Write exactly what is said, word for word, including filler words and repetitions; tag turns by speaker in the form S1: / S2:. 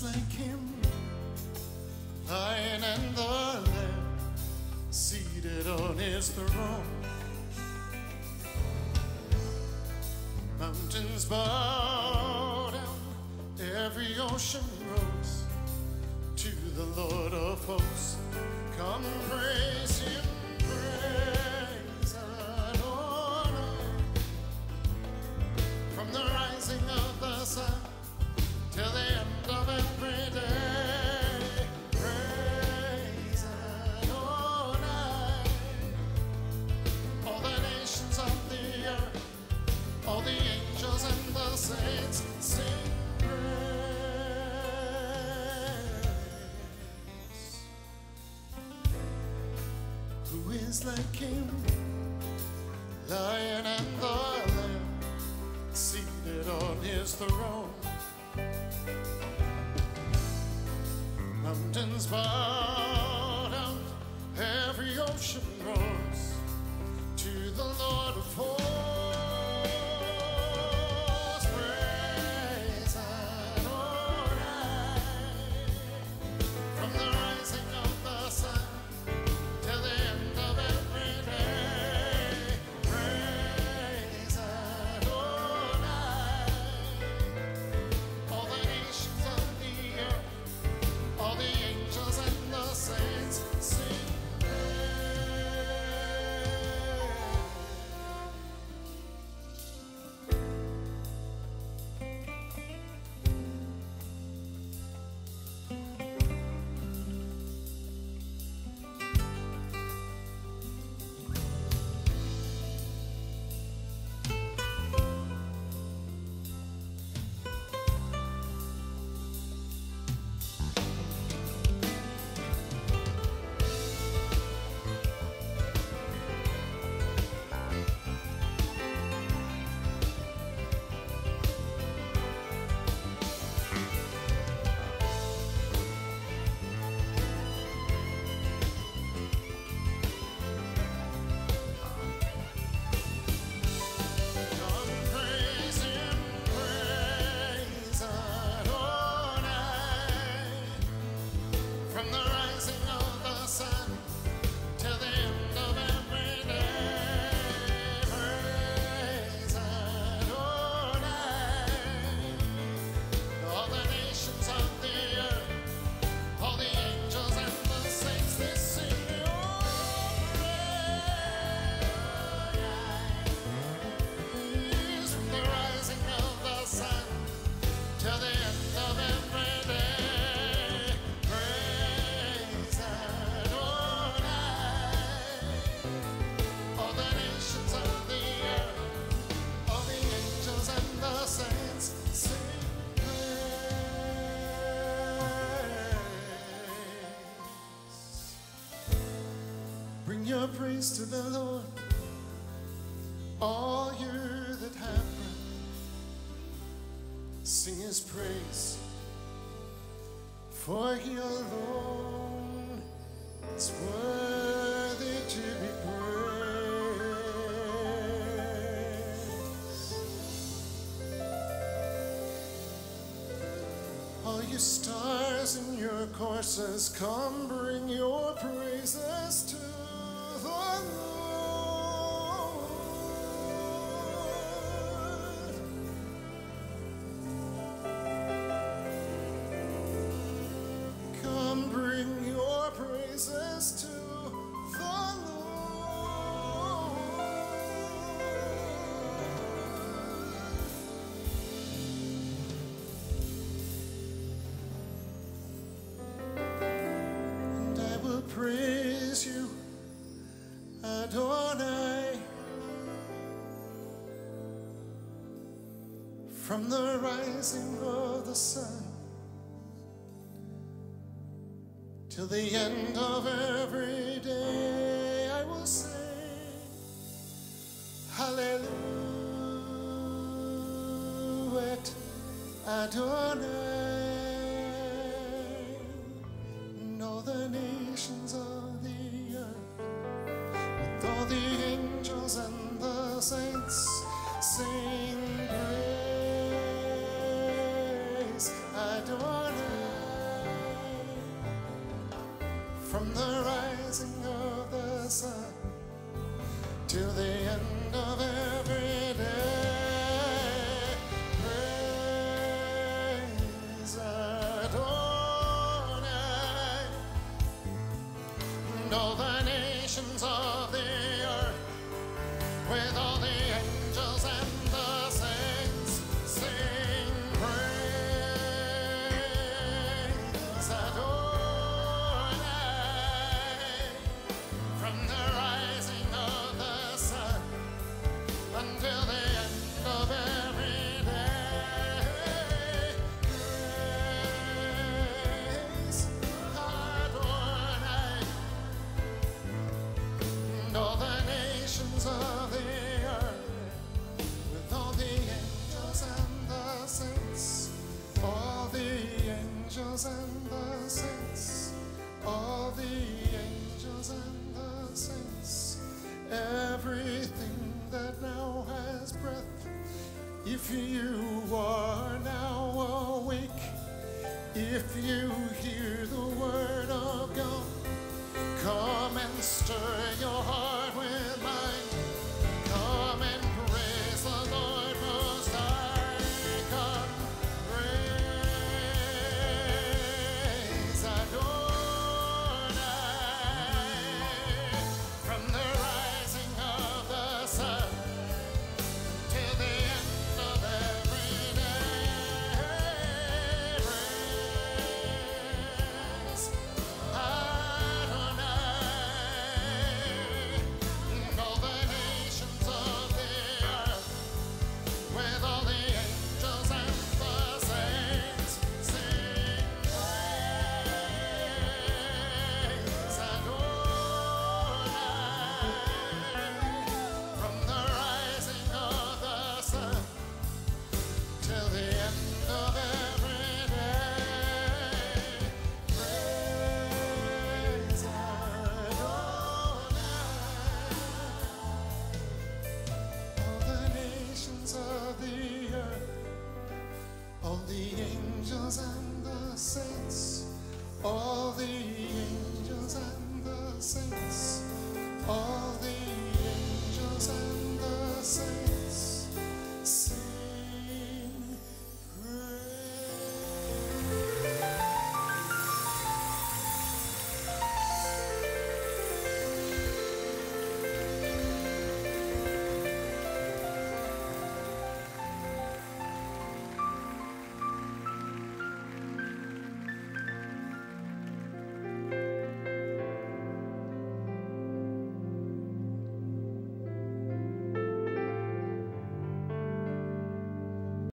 S1: is like him? Lion and the Lamb, seated on his throne. Mountains bow down, every ocean rose to the Lord of hosts. Come praise him, praise Adonai. From the rising of the sun till the end of every day, praise Adonai. All the nations of the earth, all the angels and the saints sing praise. Who is like him? Lion and the Lamb, seated on his throne. Mountains bow down, every ocean roars to the Lord of hosts. Praise Adonai. From the rising of the sun till the end of every day, praise Adonai. All the nations of the earth, all the angels and the saints sing your praise to the Lord, all you that have breath. Sing his praise, for he alone is worthy to be praised. All you stars in your courses, come bring your praises to the Lord. Come bring your praises to the Lord. And I will praise you, Adonai, from the rising of the sun till the end of every day. I will sing hallelujah, Adonai, and all the nations of the earth, with all the angels and the saints, sing praise Adonai. from the rising of the sun till the end of every day. Praise Adonai, and all the nations of the earth, with all the angels and the saints, sing praise Adonai, from the rising of the sun until the end of every day. Praise Adonai, and all the nations of the earth, with all the angels and the saints, all the angels and the saints, all the angels and the saints, everything that now has breath. If you are now awake, if you hear the word of God, come and stir your heart with mine. Come and praise the Lord Most High. Nations of the earth, all the angels and the saints, all the angels and the saints, all